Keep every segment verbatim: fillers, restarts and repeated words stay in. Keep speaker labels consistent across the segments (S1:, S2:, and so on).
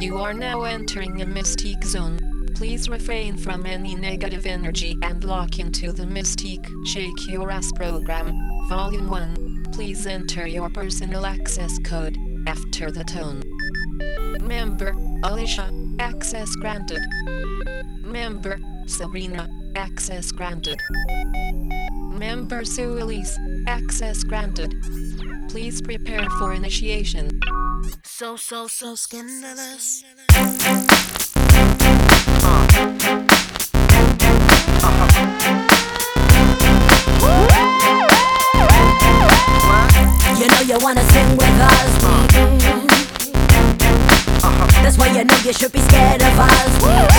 S1: You are now entering a mystique zone. Please refrain from any negative energy and lock into the Mystique Shake Your Ass program. Volume one. Please enter your personal access code after the tone. Member Alicia, access granted. Member Sabrina, access granted. Member Suelise, access granted. Please prepare for initiation.
S2: So, so, so scandalous.
S3: You know you wanna sing with us. That's why you know you should be scared of us.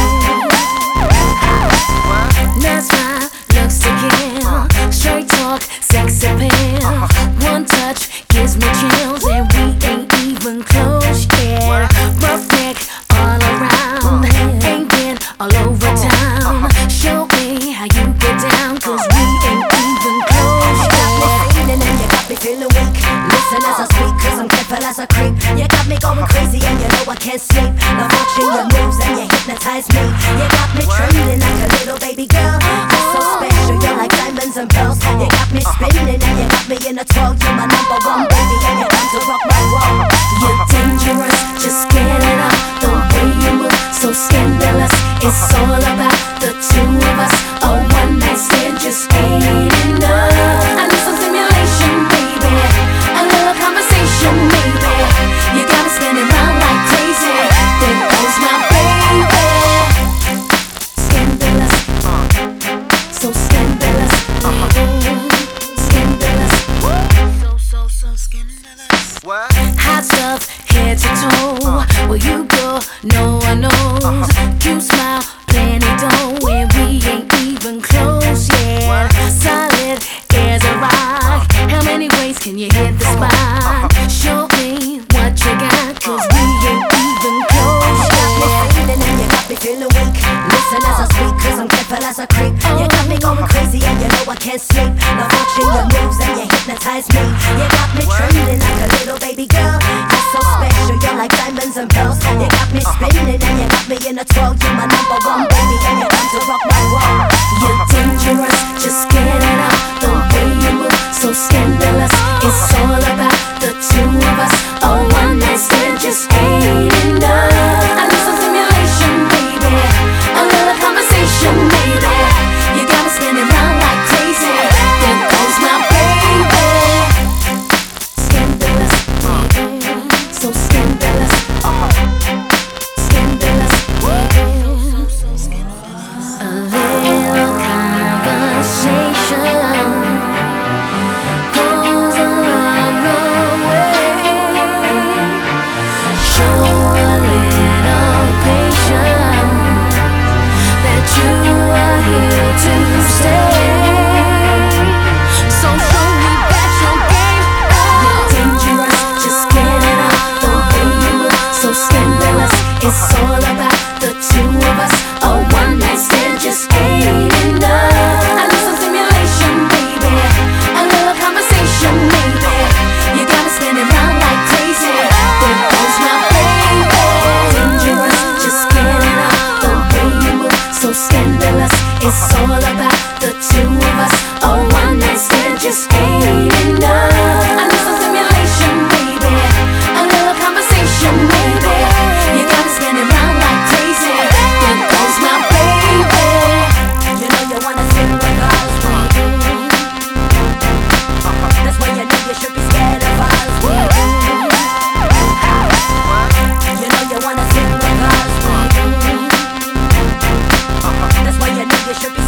S2: That's my looks to kill. Straight talk, sex appeal. One touch gives me chills, and we ain't even close yet. Rough neck all around, ain't been all over town. Show me how you get down, cause we ain't even close yet.
S3: And you got me feeling weak. Listen as I speak, cause I'm careful as I creep. You got me going crazy and you know I can't sleep. Now watching your moves and you hypnotize me. You got me trembling like a little baby girl. You're so special, you're like diamonds and pearls. You got me spinning and you got me in a twirl. You're my number one baby and you're time to rock my world.
S2: You're dangerous, just get it up. The way you move, so scandalous. It's all about the two of us. A one night stand just ain't enough. I need some stimulation, baby. A little conversation, maybe. You got me standing around like crazy. There goes my baby. Scandalous, so scandalous. Scandalous, so, so, so scandalous. Hot stuff, head to toe. Where you go, no one knows. Cute smile, plenty dough, and we ain't even close yet. Solid as a rock. How many ways can you hit the spot? Show me what you got, cause we ain't even close yet.
S3: And you got me feeling weak. Listen as I speak, cause I'm careful as I creep. You got me going crazy and you know I can't sleep. Now watching your moves and you hypnotize me. You got me trembling like a little baby girl. You're so special, you're like diamonds and pearls. You got me spinning and you got me in a twirl. You're my number one baby and you're time to rock my world.
S2: You're dangerous, just get it up. The way you move, so scandalous. It's all about the two of us. A one night stand just ain't enough. I need some stimulation, baby. A little conversation, maybe. You got me standing around like crazy. There goes my baby. Scandalous, so scandalous. Scandalous, so scandalous. A little conversation goes a long way. Show a little patience that you are here to stay. So show me that your game you're dangerous, just get it up. The way you move, so scandalous. It's all about the two of us. A one night stand just ain't enough. I need some stimulation, baby. A little conversation, maybe. You got me standing around like crazy. There goes my baby. Dangerous, just get it up. The way you move, so scandalous. It's all about the two of us. A one night stand just ain't enough. I need some stimulation, baby. A little conversation, maybe. You got me standing around like crazy. There goes my baby.
S3: You know you wanna sing with us. That's why you know you should be scared of us. You know you wanna sing with us. That's why you know you should be